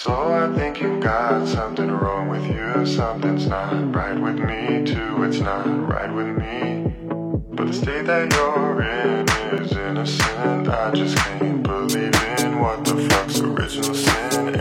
So I think you've got something wrong with you. Something's not right with me too. It's not right with me. But the state that you're in is innocent. I just can't believe in what the fuck's original sin